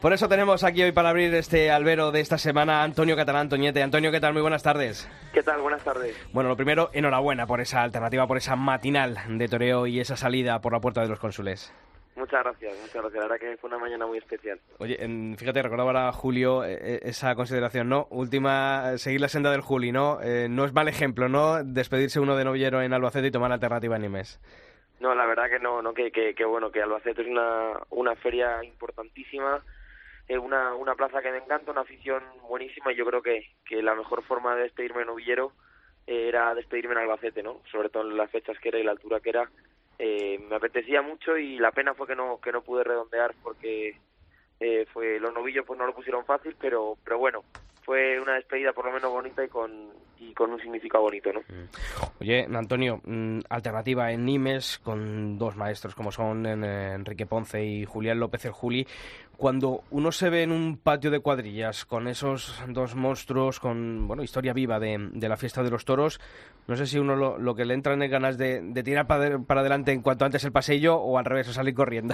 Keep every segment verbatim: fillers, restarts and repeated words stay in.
Por eso tenemos aquí hoy para abrir este albero de esta semana a Antonio Catalán Toñete. Antonio, ¿qué tal? Muy buenas tardes. ¿Qué tal? Buenas tardes. Bueno, lo primero, enhorabuena por esa alternativa, por esa matinal de toreo y esa salida por la Puerta de los Cónsules. Muchas gracias, muchas gracias. La verdad que fue una mañana muy especial. Oye, fíjate, recordaba ahora Julio eh, esa consideración, ¿no? Última, seguir la senda del Juli, ¿no? Eh, no es mal ejemplo, ¿no? Despedirse uno de novillero en Albacete y tomar la alternativa en Nimes. No, la verdad que no, no que, que, que bueno, que Albacete es una, una feria importantísima, eh, una, una plaza que me encanta, una afición buenísima, y yo creo que, que la mejor forma de despedirme en novillero eh, era despedirme en Albacete, ¿no? Sobre todo en las fechas que era y la altura que era. Eh, me apetecía mucho y la pena fue que no que no pude redondear porque eh, fue los novillos pues no lo pusieron fácil, pero pero bueno, fue una despedida por lo menos bonita y con y con un significado bonito, ¿no? Oye, Antonio, alternativa en Nimes con dos maestros como son Enrique Ponce y Julián López el Juli. Cuando uno se ve en un patio de cuadrillas con esos dos monstruos, con bueno historia viva de, de la fiesta de los toros, no sé si uno lo, lo que le entran es ganas de, de tirar para, para adelante en cuanto antes el pasillo o al revés, o salir corriendo.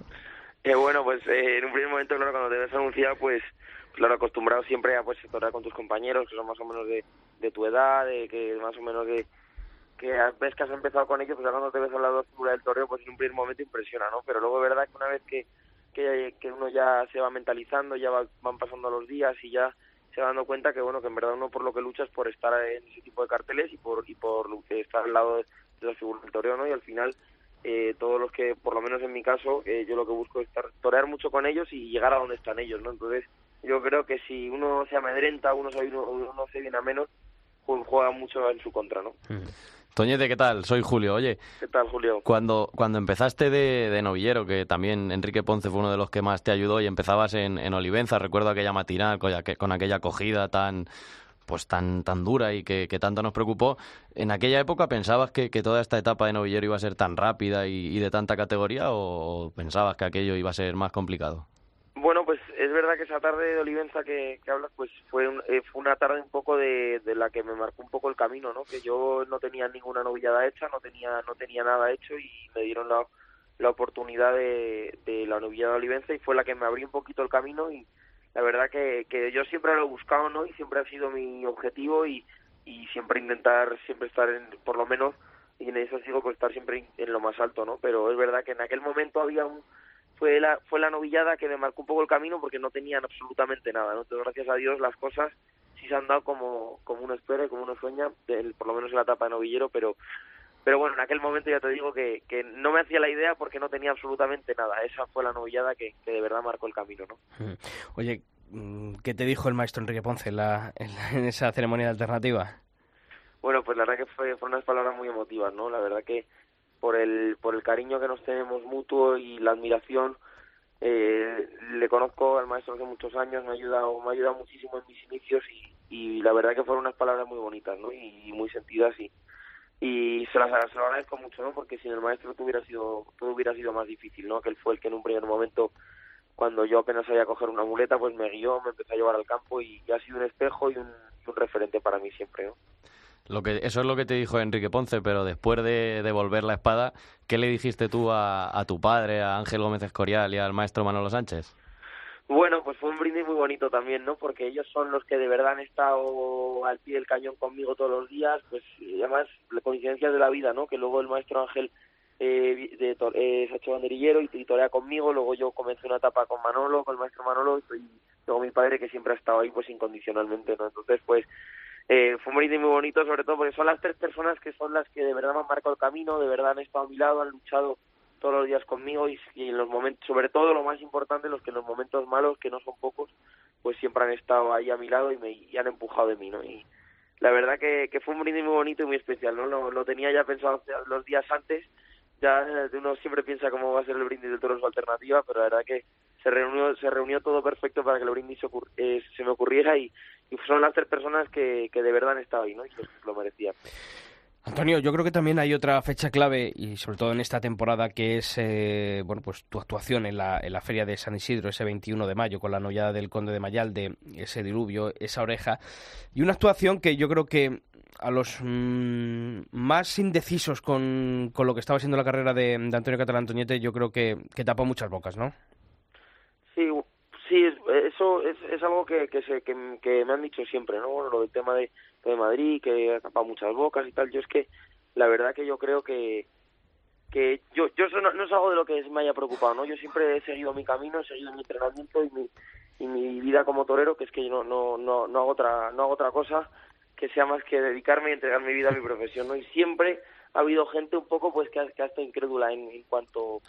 eh, bueno, pues eh, en un primer momento, claro, cuando te ves anunciado, pues claro, acostumbrado siempre a pues torear con tus compañeros que son más o menos de, de tu edad, de que más o menos de que ves que has empezado con ellos, pues ya cuando te ves al lado del toreo, pues en un primer momento impresiona, ¿no? Pero luego es verdad que una vez que Que, que uno ya se va mentalizando, ya va, van pasando los días y ya se va dando cuenta que bueno que en verdad uno por lo que lucha es por estar en ese tipo de carteles y por y por estar al lado de, de las figuras del toreo, ¿no? Y al final eh, todos los que, por lo menos en mi caso, eh, yo lo que busco es estar, torear mucho con ellos y llegar a donde están ellos, ¿no? Entonces yo creo que si uno se amedrenta, uno se, uno, uno se viene a menos, pues juega mucho en su contra, ¿no? Mm. Toñete, ¿qué tal? Soy Julio. Oye, ¿qué tal, Julio? Cuando cuando empezaste de, de novillero, que también Enrique Ponce fue uno de los que más te ayudó y empezabas en, en Olivenza, recuerdo aquella matinal con, con aquella acogida tan pues tan tan dura y que, que tanto nos preocupó. ¿En aquella época pensabas que, que toda esta etapa de novillero iba a ser tan rápida y, y de tanta categoría o pensabas que aquello iba a ser más complicado? Bueno, pues es verdad que esa tarde de Olivenza que, que hablas, pues fue, un, eh, fue una tarde un poco de, de la que me marcó un poco el camino, ¿no? Que yo no tenía ninguna novillada hecha, no tenía no tenía nada hecho y me dieron la, la oportunidad de, de la novillada de Olivenza y fue la que me abrió un poquito el camino y la verdad que, que yo siempre lo he buscado, ¿no? Y siempre ha sido mi objetivo y, y siempre intentar siempre estar en, por lo menos, y en eso sigo con estar siempre en lo más alto, ¿no? Pero es verdad que en aquel momento había un fue la fue la novillada que me marcó un poco el camino porque no tenían absolutamente nada, ¿no? Entonces, gracias a Dios, las cosas sí se han dado como como uno espera y como uno sueña, del, por lo menos en la etapa de novillero, pero pero bueno, en aquel momento ya te digo que, que no me hacía la idea porque no tenía absolutamente nada. Esa fue la novillada que, que de verdad marcó el camino, ¿no? Oye, ¿qué te dijo el maestro Enrique Ponce en, la, en, la, en esa ceremonia de alternativa? Bueno, pues la verdad que fue, fueron unas palabras muy emotivas, ¿no? La verdad que por el por el cariño que nos tenemos mutuo y la admiración, eh, le conozco al maestro hace muchos años, me ha ayudado me ha ayudado muchísimo en mis inicios y, y la verdad que fueron unas palabras muy bonitas, ¿no? Y, y muy sentidas y y se las se lo agradezco mucho, ¿no? Porque sin el maestro todo hubiera sido todo hubiera sido más difícil, ¿no? Que él fue el que en un primer momento, cuando yo apenas sabía coger una muleta, pues me guió, me empezó a llevar al campo y, y ha sido un espejo y un, un referente para mí siempre, ¿no? Lo que, eso es lo que te dijo Enrique Ponce, pero después de devolver la espada, ¿qué le dijiste tú a, a tu padre, a Ángel Gómez Escorial y al maestro Manolo Sánchez? Bueno, pues fue un brindis muy bonito también, ¿no? Porque ellos son los que de verdad han estado al pie del cañón conmigo todos los días, pues y además coincidencias de la vida, ¿no? Que luego el maestro Ángel eh, de, eh, se ha hecho banderillero y, y torea conmigo, luego yo comencé una etapa con Manolo, con el maestro Manolo, y luego mi padre que siempre ha estado ahí pues incondicionalmente, ¿no? Entonces pues eh, fue un brindis muy bonito, sobre todo porque son las tres personas que son las que de verdad me han marcado el camino, de verdad han estado a mi lado, han luchado todos los días conmigo y, y en los momentos, sobre todo lo más importante, los que en los momentos malos, que no son pocos, pues siempre han estado ahí a mi lado y me y han empujado de mí, ¿no? Y la verdad que, que fue un brindis muy bonito y muy especial, ¿no? Lo, lo tenía ya pensado los días antes, ya uno siempre piensa cómo va a ser el brindis del toro en su alternativa, pero la verdad que se reunió se reunió todo perfecto para que el brindis se, ocur- eh, se me ocurriera y, y son las tres personas que, que de verdad han estado ahí, ¿no? Y que lo merecían. Antonio, yo creo que también hay otra fecha clave y sobre todo en esta temporada que es eh, bueno pues tu actuación en la, en la Feria de San Isidro ese veintiuno de mayo con la novillada del Conde de Mayalde, ese diluvio, esa oreja y una actuación que yo creo que a los mmm, más indecisos con, con lo que estaba siendo la carrera de, de Antonio Catalán Toñete yo creo que, que tapó muchas bocas, ¿no? Sí, Sí, es, eso es, es algo que que, se, que que me han dicho siempre, ¿no? Bueno, lo del tema de, de Madrid, que ha tapado muchas bocas y tal. Yo es que la verdad que yo creo que que yo yo eso no, no es algo de lo que me haya preocupado, ¿no? Yo siempre he seguido mi camino, he seguido mi entrenamiento y mi y mi vida como torero, que es que yo no no no no hago otra no hago otra cosa que sea más que dedicarme y entregar mi vida a mi profesión, ¿no? Y siempre ha habido gente un poco pues que ha, que ha estado incrédula en, en cuanto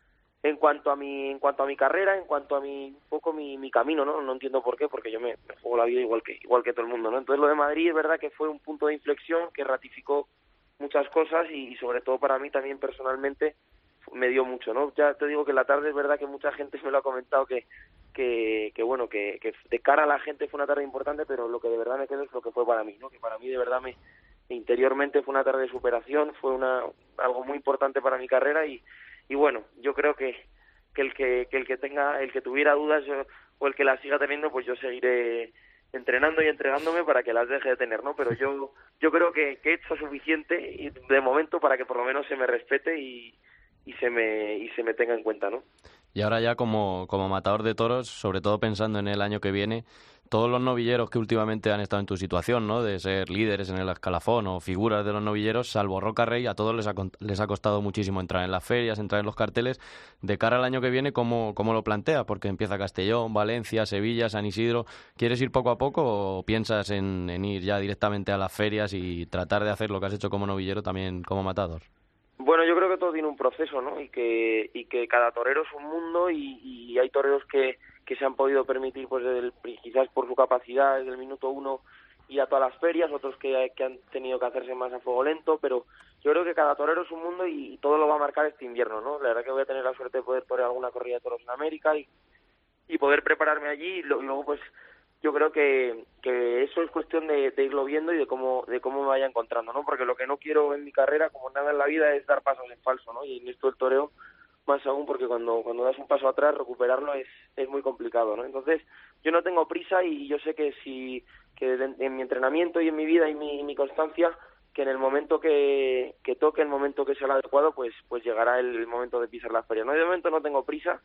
en cuanto a mi en cuanto a mi carrera, en cuanto a mi un poco mi, mi camino, ¿no? No entiendo por qué, porque yo me, me juego la vida igual que igual que todo el mundo, ¿no? Entonces lo de Madrid es verdad que fue un punto de inflexión que ratificó muchas cosas y, y sobre todo para mí también personalmente me dio mucho, ¿no? Ya te digo que en la tarde es verdad que mucha gente me lo ha comentado que que, que bueno, que, que de cara a la gente fue una tarde importante, pero lo que de verdad me quedo es lo que fue para mí, ¿no? Que para mí de verdad me interiormente fue una tarde de superación, fue una algo muy importante para mi carrera y y bueno, yo creo que que el que, que el que tenga el que tuviera dudas yo, o el que las siga teniendo, pues yo seguiré entrenando y entregándome para que las deje de tener, ¿no? Pero yo yo creo que, que he hecho suficiente y de momento para que por lo menos se me respete y, y se me y se me tenga en cuenta, ¿no? Y ahora ya como, como matador de toros, sobre todo pensando en el año que viene, todos los novilleros que últimamente han estado en tu situación, ¿no? De ser líderes en el escalafón o figuras de los novilleros, salvo Roca Rey, a todos les ha, les ha costado muchísimo entrar en las ferias, entrar en los carteles. De cara al año que viene, ¿cómo, cómo lo planteas? Porque empieza Castellón, Valencia, Sevilla, San Isidro. ¿Quieres ir poco a poco o piensas en, en ir ya directamente a las ferias y tratar de hacer lo que has hecho como novillero también como matador? Bueno, yo creo que todo tiene un proceso, ¿no? Y que y que cada torero es un mundo y, y hay toreros que, que se han podido permitir, pues desde el, quizás por su capacidad desde el minuto uno ir a todas las ferias, otros que, que han tenido que hacerse más a fuego lento, pero yo creo que cada torero es un mundo y, y todo lo va a marcar este invierno, ¿no? La verdad que voy a tener la suerte de poder torear alguna corrida de toros en América y, y poder prepararme allí y luego pues yo creo que, que eso es cuestión de, de irlo viendo y de cómo de cómo me vaya encontrando, ¿no? Porque lo que no quiero en mi carrera, como nada en la vida, es dar pasos en falso, ¿no? Y en esto el toreo más aún, porque cuando cuando das un paso atrás, recuperarlo es es muy complicado, ¿no? Entonces, yo no tengo prisa y yo sé que si que en mi entrenamiento y en mi vida y mi, mi constancia, que en el momento que, que toque, el momento que sea el adecuado, pues pues llegará el momento de pisar la feria, ¿no? Y de momento no tengo prisa.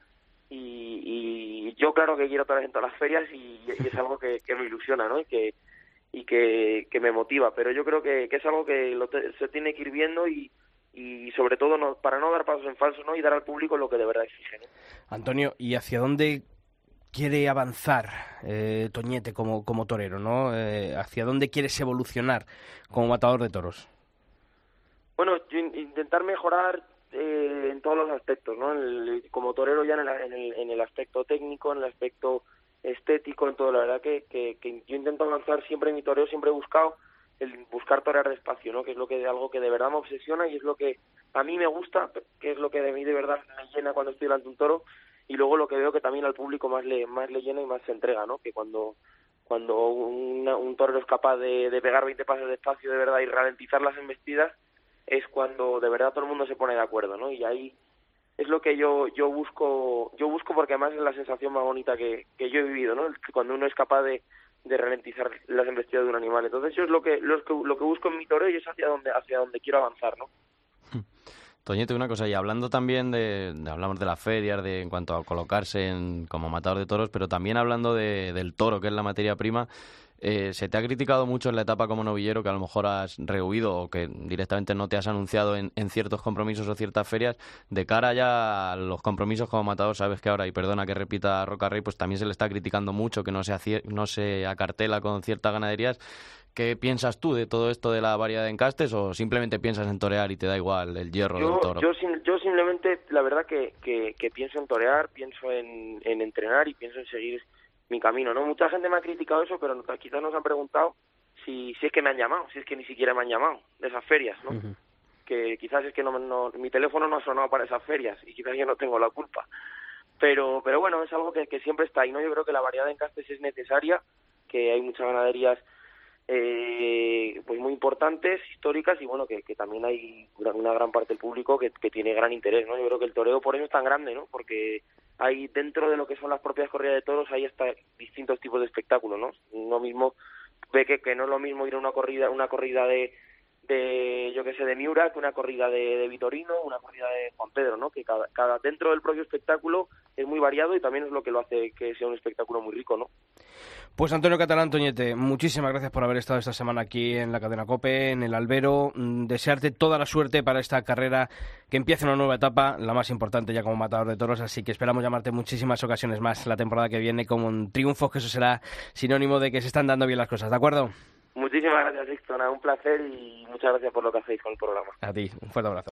Y, y yo claro que quiero estar en todas las ferias y, y es algo que, que me ilusiona, ¿no? Y que y que, que me motiva, pero yo creo que, que es algo que lo te, se tiene que ir viendo y, y sobre todo no, para no dar pasos en falso, ¿no? Y dar al público lo que de verdad exige, ¿no? Antonio, ¿y hacia dónde quiere avanzar eh, Toñete como, como torero, ¿no? Eh, ¿Hacia dónde quieres evolucionar como matador de toros? Bueno, yo intentar mejorar eh, en todos los aspectos, ¿no? En el, como torero ya en el, en, el, en el aspecto técnico, en el aspecto estético, en todo. La verdad que, que, que yo intento avanzar siempre en mi toreo, siempre he buscado el buscar torear despacio, ¿no? Que es lo que algo que de verdad me obsesiona y es lo que a mí me gusta, que es lo que de mí de verdad me llena cuando estoy delante de un toro, y luego lo que veo que también al público más le más le llena y más se entrega, ¿no? Que cuando cuando una, un torero es capaz de, de pegar veinte pasos despacio de verdad y ralentizar las embestidas, es cuando de verdad todo el mundo se pone de acuerdo, ¿no? Y ahí es lo que yo yo busco yo busco porque además es la sensación más bonita que, que yo he vivido, ¿no? Cuando uno es capaz de, de ralentizar las embestidas de un animal. Entonces eso es lo que lo que, lo que busco en mi toreo y es hacia donde hacia donde quiero avanzar, ¿no? Toñete, una cosa, y hablando también de, de hablamos de las ferias, de en cuanto a colocarse en, como matador de toros, pero también hablando de, del toro, que es la materia prima, eh, se te ha criticado mucho en la etapa como novillero, que a lo mejor has rehuido o que directamente no te has anunciado en, en ciertos compromisos o ciertas ferias. De cara ya a los compromisos como matador, sabes que ahora, y perdona que repita Roca Rey, pues también se le está criticando mucho que no se, acier- no se acartela con ciertas ganaderías. ¿Qué piensas tú de todo esto de la variedad de encastes o simplemente piensas en torear y te da igual el hierro yo, del toro? Yo, yo simplemente, la verdad que, que, que pienso en torear, pienso en, en entrenar y pienso en seguir mi camino, ¿no? Mucha gente me ha criticado eso, pero quizás nos han preguntado si, si es que me han llamado, si es que ni siquiera me han llamado de esas ferias, ¿no? Uh-huh. Que quizás es que no, no, mi teléfono no ha sonado para esas ferias y quizás yo no tengo la culpa. Pero, pero bueno, es algo que, que siempre está ahí, ¿no? Yo creo que la variedad de encastes es necesaria, que hay muchas ganaderías Eh, pues muy importantes, históricas y bueno, que, que también hay una gran parte del público que, que tiene gran interés, ¿no? Yo creo que el toreo por eso es tan grande, ¿no? Porque hay dentro de lo que son las propias corridas de toros hay hasta distintos tipos de espectáculos, ¿no? Uno mismo ve que, que no es lo mismo ir a una corrida una corrida de de, yo que sé, de Miura, que una corrida de, de Vitorino, una corrida de Juan Pedro, ¿no? Que cada, cada dentro del propio espectáculo es muy variado y también es lo que lo hace que sea un espectáculo muy rico, ¿no? Pues Antonio Catalán Toñete, muchísimas gracias por haber estado esta semana aquí en la cadena COPE, en el Albero. Desearte toda la suerte para esta carrera, que empiece una nueva etapa, la más importante ya como matador de toros, así que esperamos llamarte muchísimas ocasiones más la temporada que viene con triunfos, que eso será sinónimo de que se están dando bien las cosas, ¿de acuerdo? Muchísimas gracias, Sixto, un placer y muchas gracias por lo que hacéis con el programa. A ti, un fuerte abrazo.